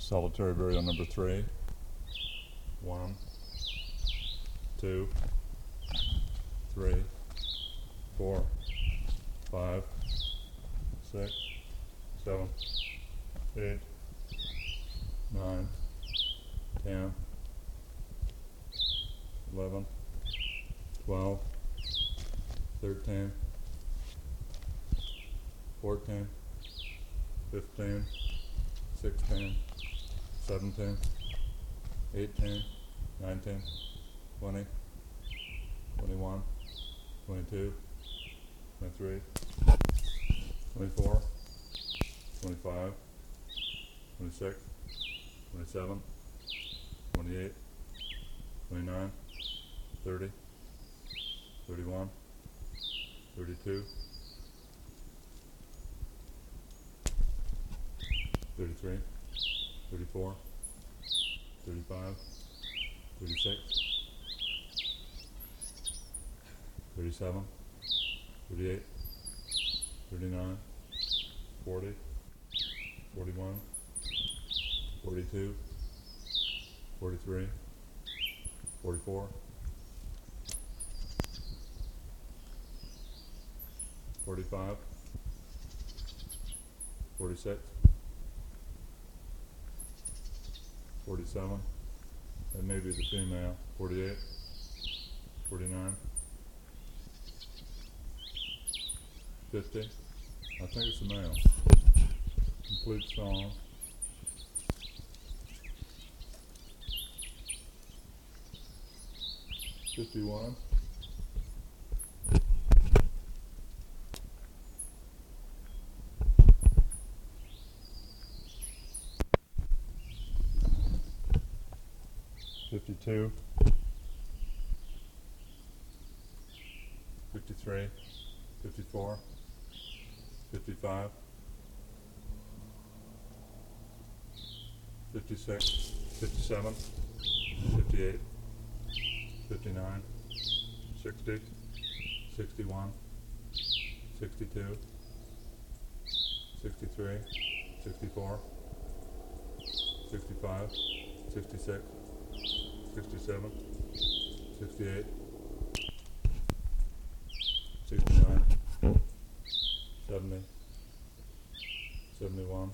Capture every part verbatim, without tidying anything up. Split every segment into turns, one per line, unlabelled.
Solitary burial number three. One, two, three, four, five, six, seven, eight, nine, ten, eleven, twelve, thirteen, fourteen, fifteen, sixteen, seventeen, eighteen, nineteen, twenty, twenty-one, twenty-two, twenty-three, twenty-four, twenty-five, twenty-six, twenty-seven, twenty-eight, twenty-nine, thirty, thirty-one, thirty-two, thirty-three, thirty-four, thirty-five, thirty-six, thirty-seven, thirty-eight, thirty-nine, forty, forty-one, forty-two, forty-three, forty-four, forty-five, forty-six, forty-seven, that may be the female, forty-eight, forty-nine, fifty, I think it's the male. Complete song. fifty-one, fifty-two, fifty-three, fifty-four, fifty-five, fifty-six, fifty-seven, fifty-eight, fifty-nine, sixty, sixty-one, sixty-two, sixty-three, sixty-four, sixty-five, sixty-six, sixty-seven, sixty-eight, sixty-nine, seventy, seventy-one,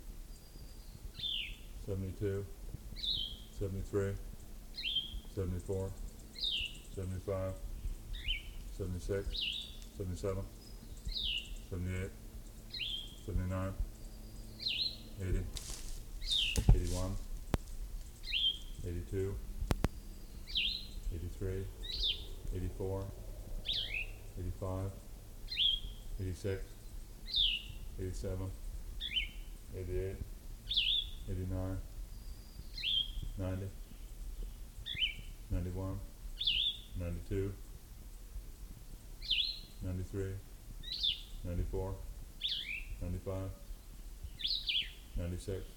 seventy-two, seventy-three, seventy-four, seventy-five, seventy-six, seventy-seven, seventy-eight, seventy-nine, eighty, eighty-one, eighty-two, eighty-three, eighty-four, eighty-five, eighty-six, eighty-seven, eighty-eight, eighty-nine, ninety, ninety-one, ninety-two, ninety-three, ninety-four, ninety-five, ninety-six,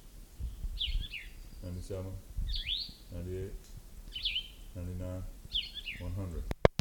ninety-seven, ninety-eight, ninety-nine, one hundred.